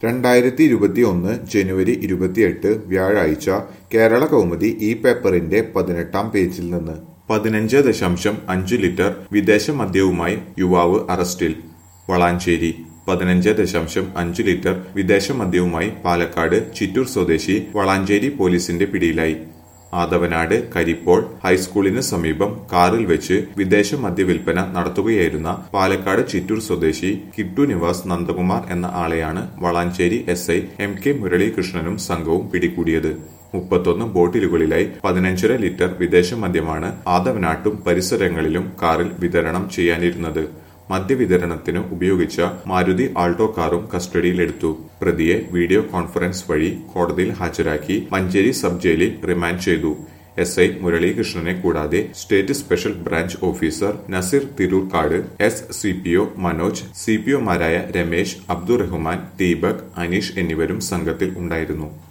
2021 ജനുവരി 28 വ്യാഴാഴ്ച കേരള കൗമുദി ഈ പേപ്പറിന്റെ 18-ാം പേജിൽ നിന്ന് 15.5 ലിറ്റർ വിദേശ മദ്യവുമായി യുവാവ് അറസ്റ്റിൽ. വളാഞ്ചേരി 15.5 ലിറ്റർ വിദേശ മദ്യവുമായി പാലക്കാട് ചിറ്റൂർ സ്വദേശി വളാഞ്ചേരി പോലീസിന്റെ പിടിയിലായി. ആദവനാട് കരിപ്പോൾ ഹൈസ്കൂളിന് സമീപം കാറിൽ വെച്ച് വിദേശ മദ്യ വിൽപ്പന നടത്തുകയായിരുന്ന പാലക്കാട് ചിറ്റൂർ സ്വദേശി കിട്ടു നിവാസ് നന്ദകുമാർ എന്ന ആളെയാണ് വളാഞ്ചേരി SI MK മുരളീകൃഷ്ണനും സംഘവും പിടികൂടിയത്. 31 ബോട്ടിലുകളിലായി 15.5 ലിറ്റർ വിദേശ മദ്യമാണ് ആദവനാട്ടും പരിസരങ്ങളിലും കാറിൽ വിതരണം ചെയ്യാനിരുന്നത്. മദ്യവിതരണത്തിന് ഉപയോഗിച്ച മാരുതി ആൾട്ടോ കാറും കസ്റ്റഡിയിലെടുത്തു. പ്രതിയെ വീഡിയോ കോൺഫറൻസ് വഴി കോടതിയിൽ ഹാജരാക്കി മഞ്ചേരി സബ് ജയിലിൽ റിമാൻഡ് ചെയ്തു. SI മുരളീകൃഷ്ണനെ കൂടാതെ state special branch officer Naseer Tirurkkad, SCPO Manoj, CPO മാരായ രമേശ്, അബ്ദുറഹ്മാൻ, ദീപക്, അനീഷ് എന്നിവരും സംഘത്തിൽ ഉണ്ടായിരുന്നു.